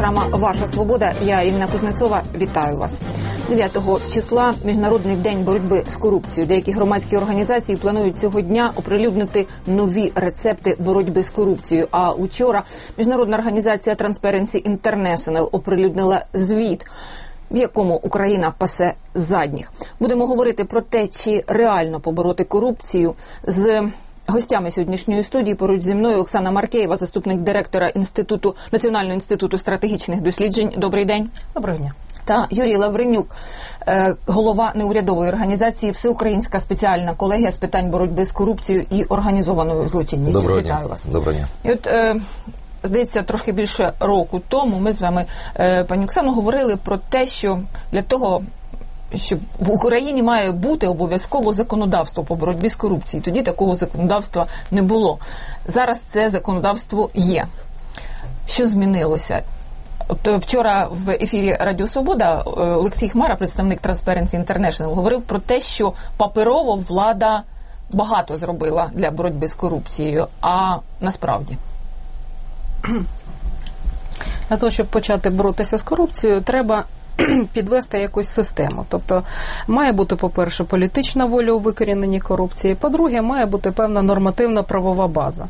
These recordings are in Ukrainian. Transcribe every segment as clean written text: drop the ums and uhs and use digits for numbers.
програма «Ваша свобода». Я, Інна Кузнецова, вітаю вас. 9 числа – Міжнародний день боротьби з корупцією. Деякі громадські організації планують цього дня оприлюднити нові рецепти боротьби з корупцією. А учора міжнародна організація Transparency International оприлюднила звіт, в якому Україна пасе задніх. Будемо говорити про те, чи реально побороти корупцію з гостями сьогоднішньої студії. Поруч зі мною Оксана Маркеєва, заступник директора Національного інституту стратегічних досліджень. Добрий день. Доброго дня. Та Юрій Лавренюк, голова неурядової організації «Всеукраїнська спеціальна колегія з питань боротьби з корупцією і організованою злочинністю». Доброго Вітаю дня. вас. Доброго дня. І от, здається, трохи більше року тому ми з вами, пані Оксано, говорили про те, що для того, щоб в Україні має бути обов'язково законодавство по боротьбі з корупцією. Тоді такого законодавства не було. Зараз це законодавство є. Що змінилося? От вчора в ефірі Радіо Свобода Олексій Хмара, представник Transparency International, говорив про те, що паперово влада багато зробила для боротьби з корупцією, а насправді? Для того, щоб почати боротися з корупцією, треба підвести якусь систему. Тобто має бути, по-перше, політична воля у викоріненні корупції, по-друге, має бути певна нормативна-правова база.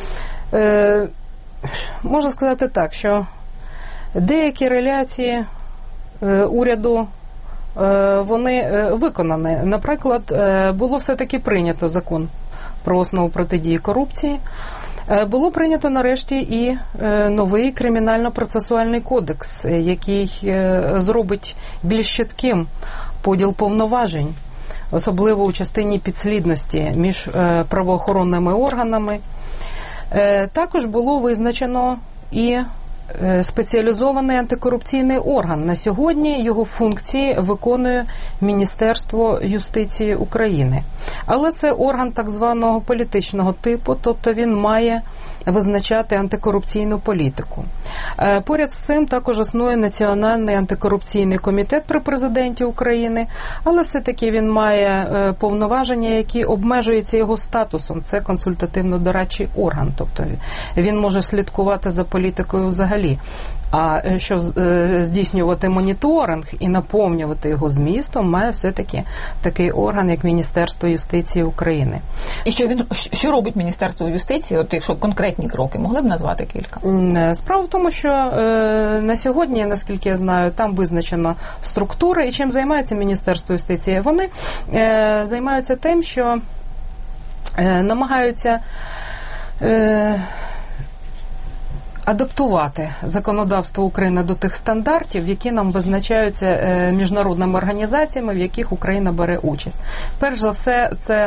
Можна сказати так, що деякі реляції уряду, вони виконані. Наприклад, було все-таки прийнято закон про основу протидії корупції. Було прийнято нарешті і новий кримінально-процесуальний кодекс, який зробить більш чітким поділ повноважень, особливо у частині підслідності між правоохоронними органами. Також було визначено і спеціалізований антикорупційний орган. На сьогодні його функції виконує Міністерство юстиції України. Але це орган так званого політичного типу, тобто він має визначати антикорупційну політику. Поряд з цим також існує Національний антикорупційний комітет при президенті України, але все-таки він має повноваження, які обмежуються його статусом. Це консультативно-дорадчий орган, тобто він може слідкувати за політикою взагалі. А що здійснювати моніторинг і наповнювати його змістом, має все-таки такий орган, як Міністерство юстиції України. І що робить Міністерство юстиції, от якщо конкретні кроки, могли б назвати кілька? Справа в тому, що на сьогодні, наскільки я знаю, там визначена структура, і чим займається Міністерство юстиції? Вони займаються тим, що намагаються адаптувати законодавство України до тих стандартів, які нам визначаються міжнародними організаціями, в яких Україна бере участь. Перш за все, це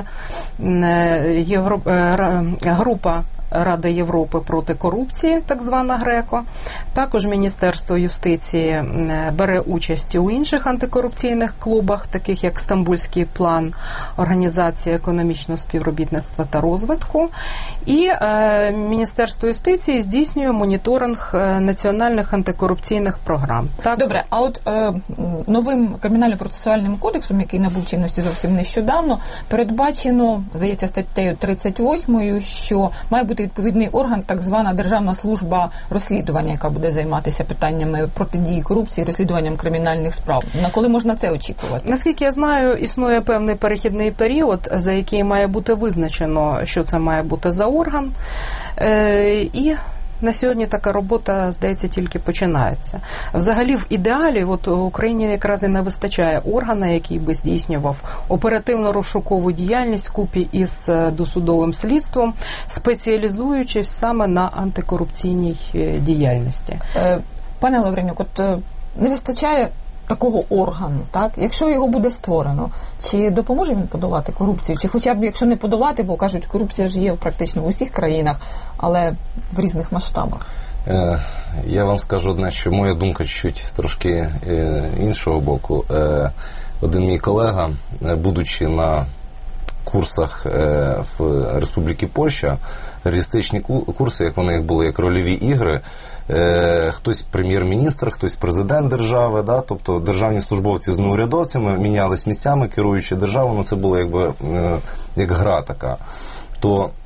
група Ради Європи проти корупції, так звана ГРЕКО. Також Міністерство юстиції бере участь у інших антикорупційних клубах, таких як Стамбульський план Організації економічного співробітництва та розвитку. І Міністерство юстиції здійснює моніторинг національних антикорупційних програм. Так. Добре, а от новим кримінально-процесуальним кодексом, який набув чинності зовсім нещодавно, передбачено, здається, статтею 38, що має бути відповідний орган, так звана Державна служба розслідування, яка буде займатися питаннями протидії корупції, розслідуванням кримінальних справ. На коли можна це очікувати? Наскільки я знаю, існує певний перехідний період, за який має бути визначено, що це має бути за орган. І на сьогодні така робота, здається, тільки починається. Взагалі, в ідеалі, от Україні якраз і не вистачає органа, який би здійснював оперативно-розшукову діяльність вкупі із досудовим слідством, спеціалізуючись саме на антикорупційній діяльності. Пане Лавренюк, от не вистачає такого органу, так? Якщо його буде створено, чи допоможе він подолати корупцію? Чи хоча б, якщо не подолати, бо кажуть, корупція ж є практично в усіх країнах, але в різних масштабах? Я вам скажу одне, що моя думка чуть трошки іншого боку. Один мій колега, будучи на курсах в Республіці Польща, реалістичні курси, як вони були, як рольові ігри, хтось прем'єр-міністр, хтось президент держави, да? Тобто державні службовці з неурядовцями мінялись місцями, керуючи державою, це було якби як гра така. То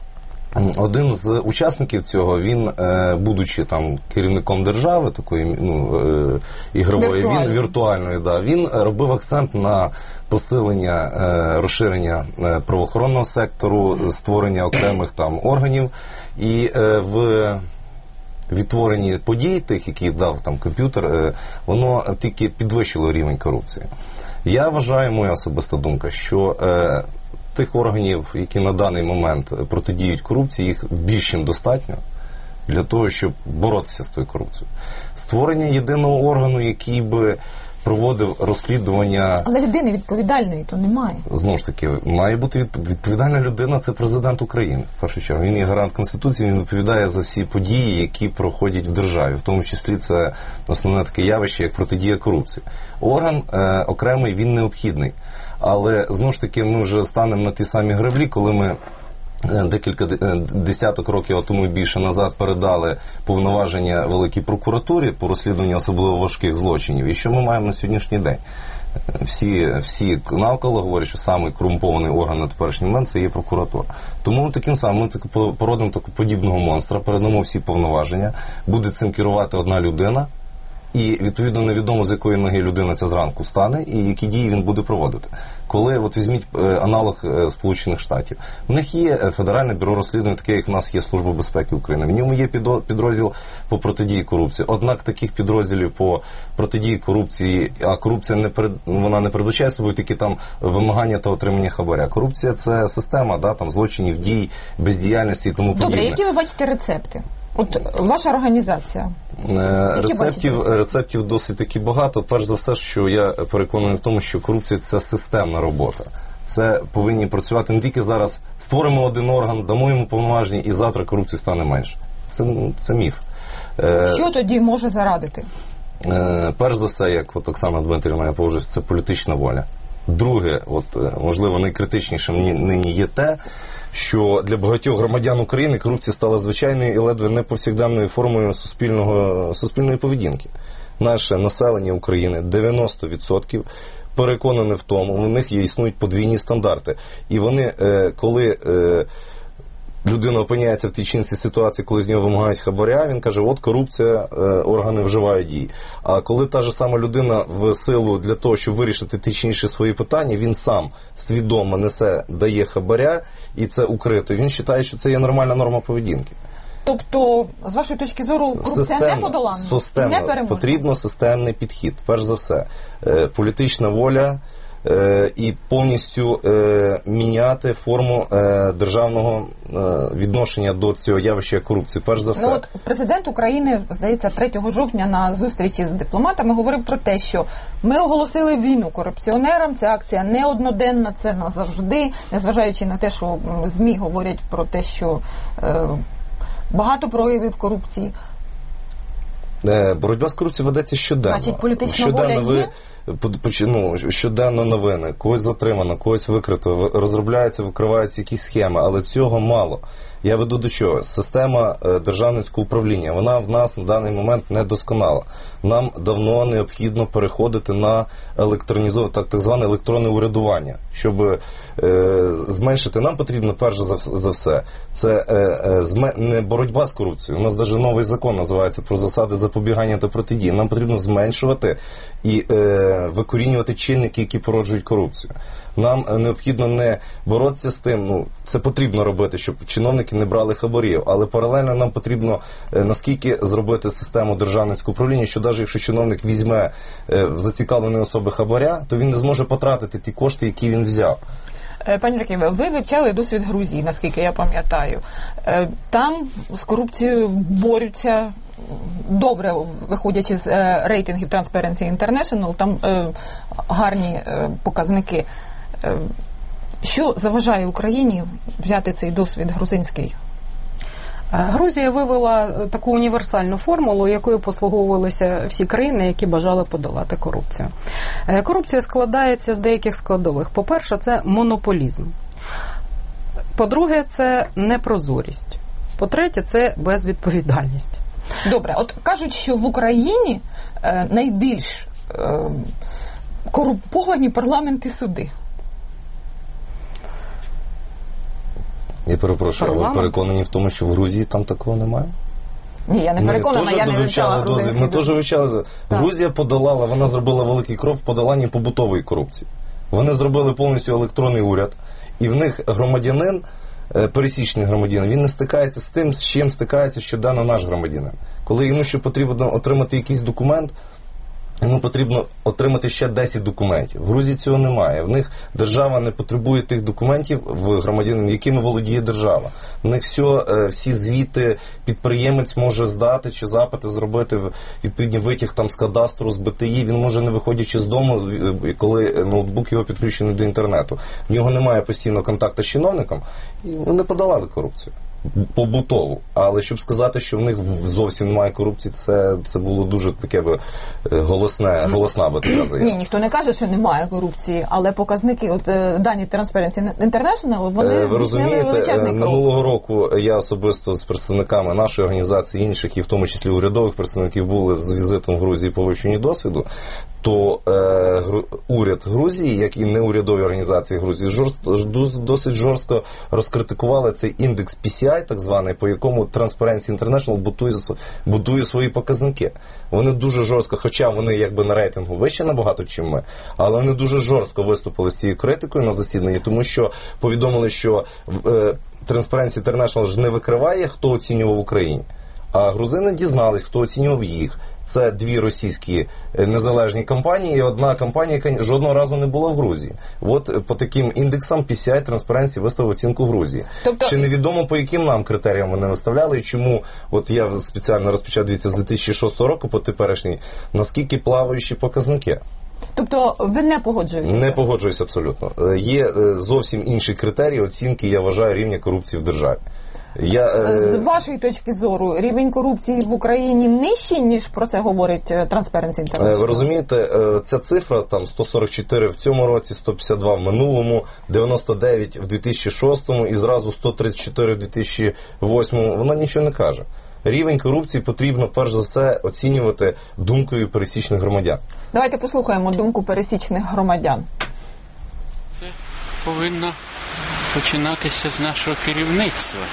один з учасників цього, він, будучи там керівником держави, такої ігрової, віртуальної, він робив акцент на посилення, розширення правоохоронного сектору, створення окремих там органів, і в відтворенні подій, тих, які дав там комп'ютер, воно тільки підвищило рівень корупції. Я вважаю, моя особиста думка, що тих органів, які на даний момент протидіють корупції, їх більш ніж достатньо для того, щоб боротися з тою корупцією. Створення єдиного органу, який би проводив розслідування... Але людини відповідальної то немає. Знову ж таки, має бути відповідальна людина, це президент України, в першу чергу. Він є гарант Конституції, він відповідає за всі події, які проходять в державі. В тому числі це основне таке явище, як протидія корупції. Орган окремий, він необхідний. Але, знову ж таки, ми вже станемо на ті самі греблі, коли ми декілька десяток років тому і більше назад передали повноваження Великій прокуратурі по розслідуванню особливо важких злочинів. І що ми маємо на сьогоднішній день? Всі навколо говорять, що самий корумпований орган на теперішній момент – це є прокуратура. Тому ми таким самим породимо таку подібного монстра, передамо всі повноваження, буде цим керувати одна людина, і, відповідно, невідомо, з якої ноги людина ця зранку встане і які дії він буде проводити. Коли, от візьміть аналог Сполучених Штатів, в них є Федеральне бюро розслідувань, таке, як в нас є Служба безпеки України. В ньому є підрозділ по протидії корупції. Однак таких підрозділів по протидії корупції, а корупція вона не передбачає собою тільки там вимагання та отримання хабаря. Корупція – це система, там злочинів, дій, бездіяльності і тому подібне. Добре, які ви бачите рецепти? От ваша організація. Рецептів досить таки багато. Перш за все, що я переконаний в тому, що корупція – це системна робота. Це повинні працювати не тільки зараз. Створимо один орган, дамо йому повноваження, і завтра корупції стане менше. Це міф. Що тоді може зарадити? Перш за все, як от Оксана Дмитрівна, я поважаю, це політична воля. Друге, можливо, найкритичнішим нині є те, що для багатьох громадян України корупція стала звичайною і ледве не повсякденною формою суспільної поведінки. Наше населення України 90% переконане в тому, у них існують подвійні стандарти. І вони, коли людина опиняється в тій чи іншій ситуації, коли з нього вимагають хабаря, він каже, от корупція, органи вживають дії. А коли та ж сама людина в силу для того, щоб вирішити ті чи інші свої питання, він сам свідомо дає хабаря, і це укрито. Він вважає, що це є нормальна норма поведінки. Тобто, з вашої точки зору, корупція не подоланна? Системно. Потрібно системний підхід. Перш за все, політична воля і повністю міняти форму державного відношення до цього явища корупції. Перш за все. Президент України, здається, 3 жовтня на зустрічі з дипломатами говорив про те, що ми оголосили війну корупціонерам, ця акція не одноденна, це назавжди, незважаючи на те, що ЗМІ говорять про те, що багато проявів корупції. Боротьба з корупцією ведеться щоденно. Значить, політична воля є? Щоденно новини, когось затримано, когось викрито, розробляються, викриваються якісь схеми, але цього мало. Я веду до чого? Система державницького управління, вона в нас на даний момент не досконала. Нам давно необхідно переходити на так зване електронне урядування. Щоб зменшити, нам потрібно перш за все, це не боротьба з корупцією. У нас навіть новий закон називається про засади запобігання та протидії. Нам потрібно зменшувати і викорінювати чинники, які породжують корупцію. Нам необхідно не боротися з тим, це потрібно робити, щоб чиновники не брали хабарів, але паралельно нам потрібно наскільки зробити систему державницького управління, що навіть якщо чиновник візьме в зацікавленої особи хабаря, то він не зможе потратити ті кошти, які він взяв. Пані Раківе, ви вивчали досвід Грузії, наскільки я пам'ятаю. Там з корупцією борються добре, виходячи з рейтингів Transparency International, там гарні показники. Що заважає Україні взяти цей досвід грузинський? Грузія вивела таку універсальну формулу, якою послуговувалися всі країни, які бажали подолати корупцію. Корупція складається з деяких складових. По-перше, це монополізм. По-друге, це непрозорість. По-третє, це безвідповідальність. Добре, от кажуть, що в Україні найбільш корумповані парламент і суди. Я перепрошую, парламент. ви переконані в тому, що в Грузії там такого немає? Ні, я не переконана, я не вивчала грузинський. Ми теж вивчали. Грузія подолала, вона зробила великий крок в подоланні побутової корупції. Вони зробили повністю електронний уряд, і в них громадянин, пересічний громадянин, він не стикається з тим, з чим стикається щоденно наш громадянин. Коли йому ще потрібно отримати якийсь документ, йому потрібно отримати ще 10 документів. В Грузії цього немає. В них держава не потребує тих документів в громадянин, якими володіє держава. В них всі звіти підприємець може здати чи запити зробити, відповідні витяг там з кадастру, з БТІ. Він може, не виходячи з дому, коли ноутбук його підключений до інтернету. В нього немає постійного контакту з чиновником, і вони подолали корупцію. Побутову. Але щоб сказати, що в них зовсім немає корупції, це було дуже таке голосна би така заява. Ні, ніхто не каже, що немає корупції, але показники, от дані Transparency International, вони здійснили величезний крок. Минулого року я особисто з представниками нашої організації, інших, і в тому числі урядових представників, були з візитом в Грузії по вивченню досвіду, то уряд Грузії, як і неурядові організації Грузії, досить жорстко розкритикували цей індекс PCI, так званий, по якому Transparency International будує свої показники. Вони дуже жорстко, хоча вони якби на рейтингу вище набагато, чим ми, але вони дуже жорстко виступили з цією критикою на засіданні, тому що повідомили, що Transparency International ж не викриває, хто оцінював в Україні. А грузини дізнались, хто оцінював їх. Це 2 російські незалежні компанії і одна компанія, яка жодного разу не була в Грузії. От по таким індексам PCI Transparency виставив оцінку Грузії. Тобто... Ще невідомо, по яким нам критеріям вони виставляли і чому, от я спеціально розпочав, дивіться, з 2006 року по теперішній, наскільки плаваючі показники. Тобто ви не погоджуєтеся? Не погоджуюсь абсолютно. Є зовсім інші критерії оцінки, я вважаю, рівня корупції в державі. З вашої точки зору, рівень корупції в Україні нижчий, ніж про це говорить Transparency International? Ви розумієте, ця цифра, там 144 в цьому році, 152 в минулому, 99 в 2006 і зразу 134 в 2008, вона нічого не каже. Рівень корупції потрібно, перш за все, оцінювати думкою пересічних громадян. Давайте послухаємо думку пересічних громадян. Це повинно починатися з нашого керівництва,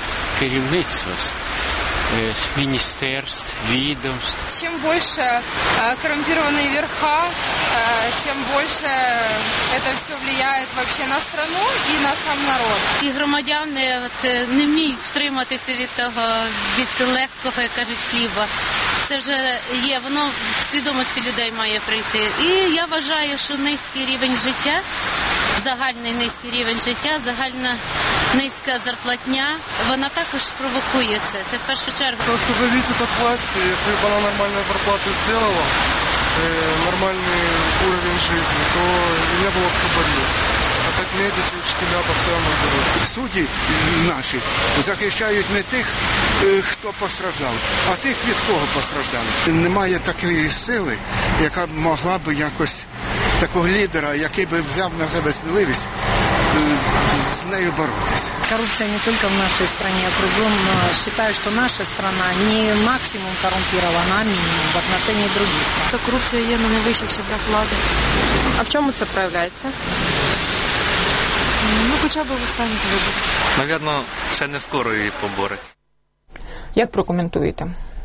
с министерств, ведомств. Чем больше коррумпированные верха, тем больше это все влияет вообще на страну и на сам народ. І громадяни не вміють стриматися від легкого, як кажуть, хліба. Це вже є, воно в свідомості людей має прийти. І я вважаю, що низький рівень життя, загальний низький рівень життя, загальна низька зарплатня, вона також провокує це. Це в першу чергу. Это все зависит от власти. Если бы она нормальную зарплату сделала, нормальный уровень жизни, то не было бы проблем. А так медики, учителя постоянно берут. Судді наші захищають не тих, хто постраждав, а тих, від кого постраждали. Немає такої сили, яка б могла б якось, такого лідера, який би взяв на себе сміливість с нею боротися. Коррупция не только в нашей стране, а кругом. Считаю, что наша страна не максимум коррумпирована, а минимум в отношении других стран. Та корупція є на найвищих щаблях влади. А в чому це проявляється? Ну, хоча б в останніх виборах. Навірно, ще не скоро її поборуть. Як прокоментуєте?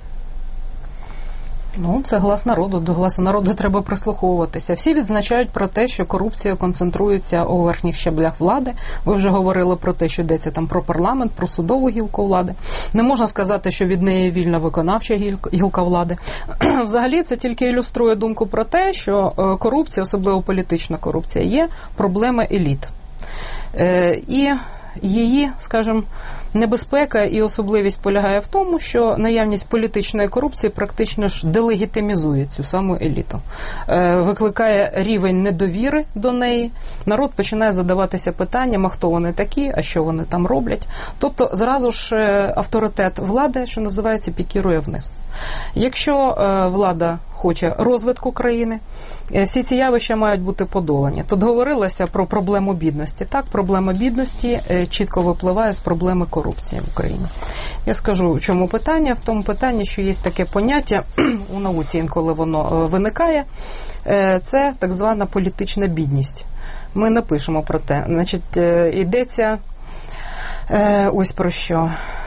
Ну, це глас народу. До гласу народу треба прислуховуватися. Всі відзначають про те, що корупція концентрується у верхніх щаблях влади. Ви вже говорили про те, що йдеться там про парламент, про судову гілку влади. Не можна сказати, що від неї вільна виконавча гілка влади. Взагалі, це тільки ілюструє думку про те, що корупція, особливо політична корупція, є проблема еліт. І її, скажімо, небезпека і особливість полягає в тому, що наявність політичної корупції практично ж делегітимізує цю саму еліту. Викликає рівень недовіри до неї. Народ починає задаватися питанням, а хто вони такі, а що вони там роблять. Тобто зразу ж авторитет влади, що називається, пікірує вниз. Якщо влада хоче розвитку країни, всі ці явища мають бути подолані. Тут говорилося про проблему бідності. Так, проблема бідності чітко випливає з проблеми корупції в Україні. Я скажу, в чому питання? В тому питанні, що є таке поняття у науці, інколи воно виникає, це так звана політична бідність. Ми напишемо про те. Значить, йдеться Ось про що.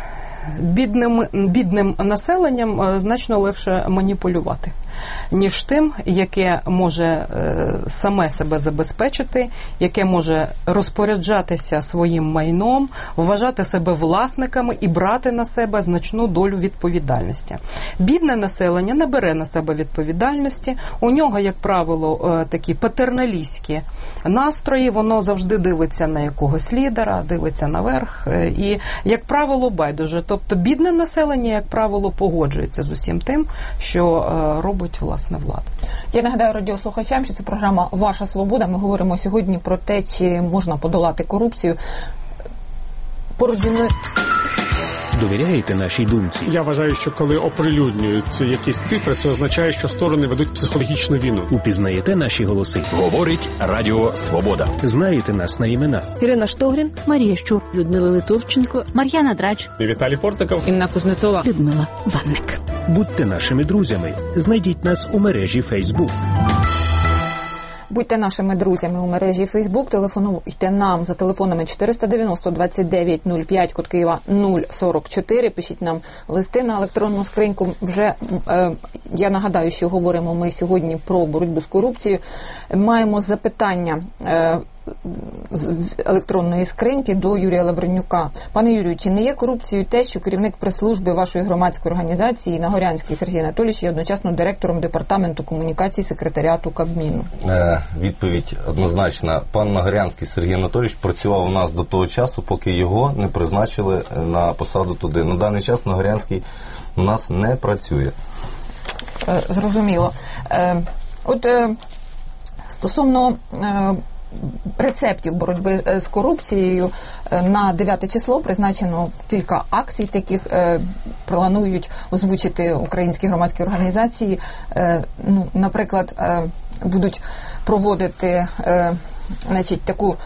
Бідним населенням значно легше маніпулювати, ніж тим, яке може саме себе забезпечити, яке може розпоряджатися своїм майном, вважати себе власниками і брати на себе значну долю відповідальності. Бідне населення не бере на себе відповідальності, у нього, як правило, такі патерналістські настрої, воно завжди дивиться на якогось лідера, дивиться наверх і, як правило, байдуже. Тобто бідне населення, як правило, погоджується з усім тим, що робить власне влада. Я нагадаю радіослухачам, що це програма «Ваша свобода». Ми говоримо сьогодні про те, чи можна подолати корупцію. Поруч зі мною... Довіряєте нашій думці? Я вважаю, що коли оприлюднюються якісь цифри, це означає, що сторони ведуть психологічну війну. Упізнаєте наші голоси? Говорить Радіо Свобода. Знаєте нас на імена? Ірина Штогрін, Марія Щур, Людмила Литовченко, Мар'яна Драч, Віталій Портников, Інна Кузнецова, Людмила Ванник. Будьте нашими друзями. Знайдіть нас у мережі Facebook. Будьте нашими друзями у мережі Facebook, телефонуйте нам за телефонами 490-29-05, код Києва 044, пишіть нам листи на електронну скриньку. Вже, я нагадаю, що говоримо ми сьогодні про боротьбу з корупцією. Маємо запитання з електронної скриньки до Юрія Лавренюка. Пане Юрію, чи не є корупцією те, що керівник прес-служби вашої громадської організації Нагорянський Сергій Анатолійович є одночасно директором департаменту комунікації секретаріату Кабміну? Відповідь однозначна. Пан Нагорянський Сергій Анатолійович працював у нас до того часу, поки його не призначили на посаду туди. На даний час Нагорянський у нас не працює. Зрозуміло. Стосовно рецептів боротьби з корупцією, на 9 число призначено кілька акцій, таких планують озвучити українські громадські організації. Наприклад, будуть проводити таку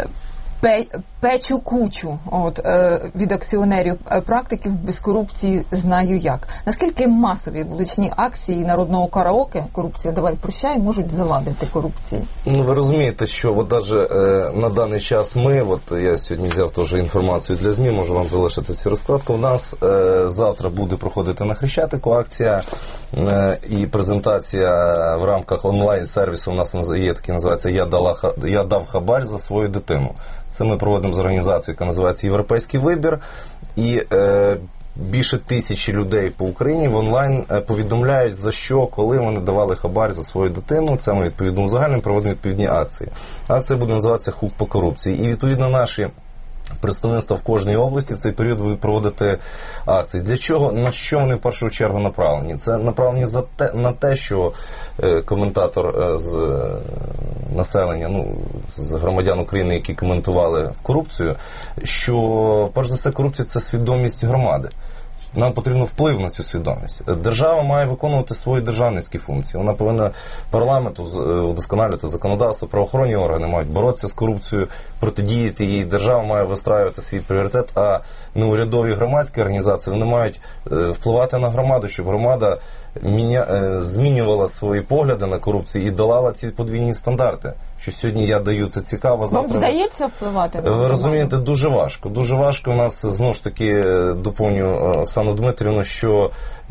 печу кучу від акціонерів практиків без корупції знаю як. Наскільки масові вуличні акції народного караоке «Корупція, давай прощай» можуть завадити корупції? Ви розумієте, що навіть на даний час я сьогодні взяв теж інформацію для ЗМІ, можу вам залишити ці розкладки. У нас завтра буде проходити на Хрещатику акція і презентація в рамках онлайн-сервісу. У нас є такий, називається «Я дав хабар за свою дитину». Це ми проводимо з організацією, яка називається «Європейський вибір». І більше 1000 людей по Україні в онлайн повідомляють, за що, коли вони давали хабар за свою дитину. Це ми відповідно узагальнюємо, проводимо відповідні акції. Акція буде називатися «Хук по корупції». І відповідно наші представництва в кожній області в цей період будуть проводити акції. Для чого? На що вони в першу чергу направлені? Це направлені на те, що коментатор з населення, з громадян України, які коментували корупцію, що, перш за все, корупція – це свідомість громади. Нам потрібно вплив на цю свідомість. Держава має виконувати свої державницькі функції. Вона повинна парламенту удосконалювати законодавство, правоохоронні органи мають боротися з корупцією, протидіяти їй. Держава має вистраювати свій пріоритет, а неурядові громадські організації вони мають впливати на громаду, щоб громада змінювала свої погляди на корупцію і долала ці подвійні стандарти. Що сьогодні я даю, це цікаво. Вам вдається впливати? Ви розумієте, дуже важко. Дуже важко. У нас, знову ж таки, доповню Оксану Дмитрівну, що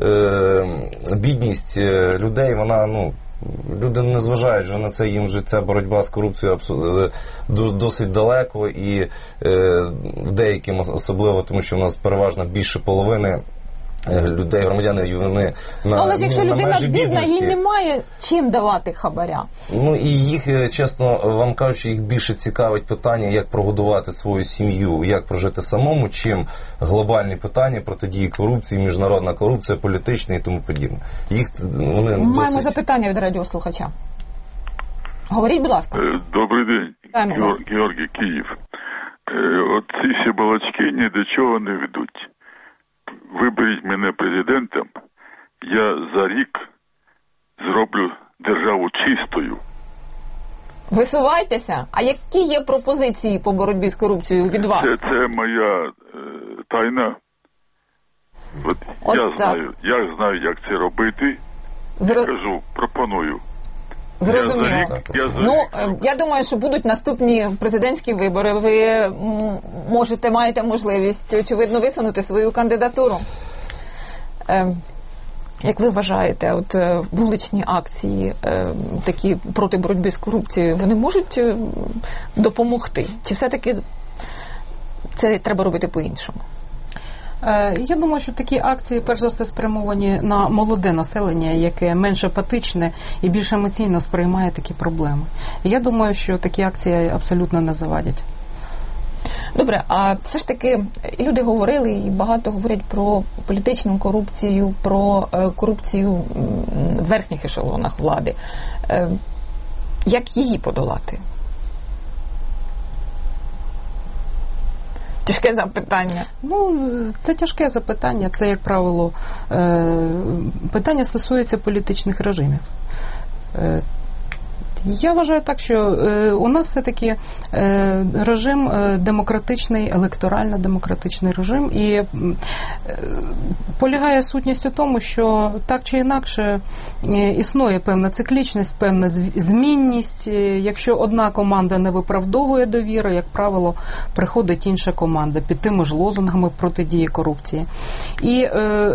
бідність людей, вона, люди не зважають вже на це, їм вже ця боротьба з корупцією досить далеко, і деяким особливо, тому що в нас переважно більше половини людей, громадяни, вони але ж якщо людина бідна, їй немає чим давати хабаря. І їх, чесно вам кажучи, їх більше цікавить питання, як прогодувати свою сім'ю, як прожити самому, чим глобальні питання протидії корупції, міжнародна корупція, політична і тому подібне. Маємо запитання від радіослухача. Говоріть, будь ласка. Добрий день. Георгій, Київ. Ці всі балачки ні до чого не ведуть. Виберіть мене президентом, я за рік зроблю державу чистою. Висувайтеся. А які є пропозиції по боротьбі з корупцією від вас? Це моя тайна. Я знаю, як це робити. Кажу, пропоную. Зрозуміло. Я думаю, що будуть наступні президентські вибори. Ви маєте можливість, очевидно, висунути свою кандидатуру. Як ви вважаєте, от вуличні акції, такі проти боротьби з корупцією, вони можуть допомогти? Чи все-таки це треба робити по-іншому? Я думаю, що такі акції, перш за все, спрямовані на молоде населення, яке менш апатичне і більш емоційно сприймає такі проблеми. Я думаю, що такі акції абсолютно не завадять. Добре, а все ж таки люди говорили і багато говорять про політичну корупцію, про корупцію в верхніх ешелонах влади. Як її подолати? Тяжке запитання. Це тяжке запитання. Це, як правило, питання стосується політичних режимів. Я вважаю так, що у нас все-таки режим демократичний, електорально-демократичний режим, і полягає сутність у тому, що так чи інакше існує певна циклічність, певна змінність. Якщо одна команда не виправдовує довіри, як правило, приходить інша команда під тими ж лозунгами протидії корупції. І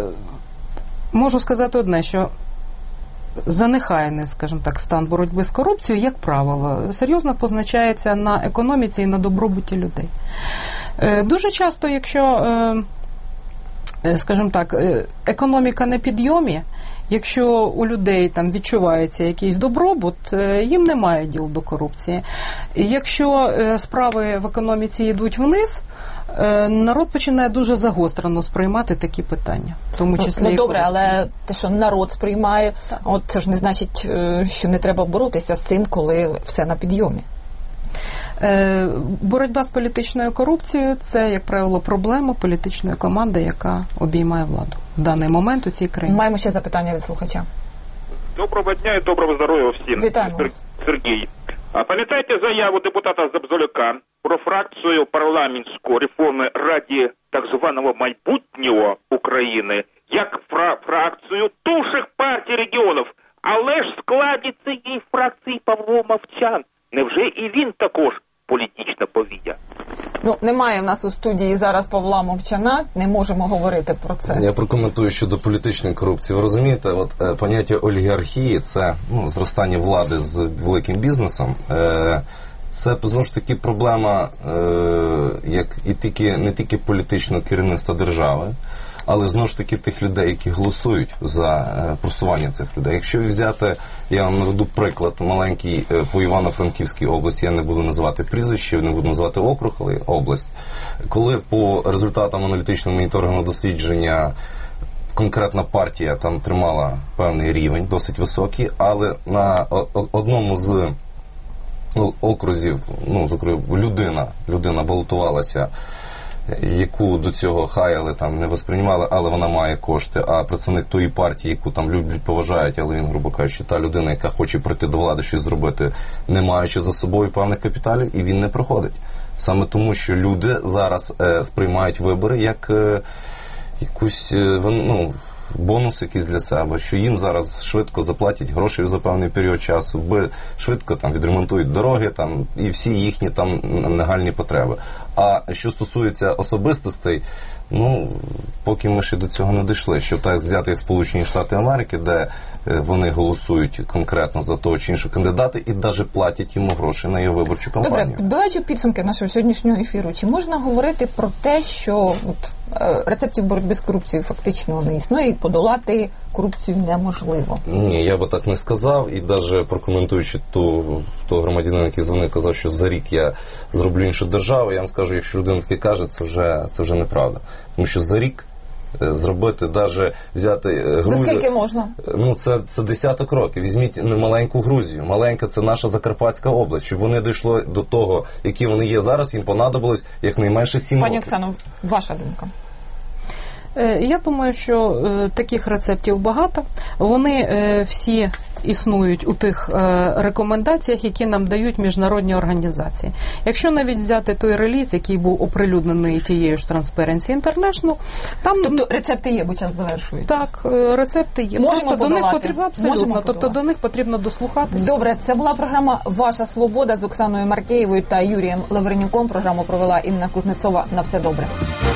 можу сказати одне, що занехайний, скажімо так, стан боротьби з корупцією, як правило, серйозно позначається на економіці і на добробуті людей. Дуже часто, якщо, скажімо так, економіка на підйомі, якщо у людей там відчувається якийсь добробут, їм немає діл до корупції. Якщо справи в економіці йдуть вниз, народ починає дуже загострено сприймати такі питання. В тому числі добре, але те, що народ сприймає, от це ж не значить, що не треба боротися з цим, коли все на підйомі. Боротьба з політичною корупцією – це, як правило, проблема політичної команди, яка обіймає владу в даний момент у цій країні. Маємо ще запитання від слухача. Доброго дня і доброго здоров'я всім. Вітаємо вас. Сергій. Пам'ятаєте заяву депутата Забзоляка про фракцію парламентську реформи раді так званого майбутнього України як фракцію туших партій регіонів? Але ж в складі цієї фракції Павло Мовчан. Невже і він також політична повія? Немає в нас у студії зараз Павла Мовчана, не можемо говорити про це. Я прокоментую щодо політичної корупції. Ви розумієте, поняття олігархії – це зростання влади з великим бізнесом. Це, знову ж таки, проблема як не тільки політичного керівництва держави, але, знову ж таки, тих людей, які голосують за просування цих людей. Якщо взяти, я вам наведу приклад маленький по Івано-Франківській області, я не буду називати прізвище, не буду називати округ, але область. Коли по результатам аналітичного моніторингу дослідження конкретна партія там тримала певний рівень, досить високий, але на одному з окрузів, людина балотувалася, яку до цього хаяли, там не восприймали, але вона має кошти, а представник тої партії, яку там люблять, поважають, але він, грубо кажучи, та людина, яка хоче прийти до влади, щось зробити, не маючи за собою певних капіталів, і він не проходить. Саме тому, що люди зараз сприймають вибори як якусь, бонус якийсь для себе, що їм зараз швидко заплатять гроші за певний період часу, швидко там відремонтують дороги там, і всі їхні там нагальні потреби. А що стосується особистостей, поки ми ще до цього не дійшли. Що так взяти як Сполучені Штати Америки, де вони голосують конкретно за того чи іншого кандидата і навіть платять йому гроші на його виборчу кампанію. Добре, підбиваючи підсумки нашого сьогоднішнього ефіру, чи можна говорити про те, що рецептів боротьби з корупцією фактично не існує і подолати корупцію неможливо? Ні, я би так не сказав. І навіть прокоментуючи того громадянина, який дзвонив, казав, що за рік я зроблю іншу державу, я вам скажу, якщо людина таке каже, це вже неправда. Тому що за рік зробити, навіть взяти Грузію... За скільки можна? Це десяток років. Візьміть маленьку Грузію. Маленька – це наша Закарпатська область. Щоб вони дійшли до того, які вони є зараз, їм понадобилось якнайменше 7 років. Пані Оксано, ваша думка? Я думаю, що таких рецептів багато. Вони всі існують у тих рекомендаціях, які нам дають міжнародні організації. Якщо навіть взяти той реліз, який був оприлюднений тією ж Transparency International, там... Тобто рецепти є, бо час завершується. Так, рецепти є. Можемо Просто подолати. до них потрібно абсолютно, тобто до них потрібно дослухатися. Добре, це була програма «Ваша свобода» з Оксаною Маркеєвою та Юрієм Лавренюком. Програму провела Інна Кузнецова. На все добре.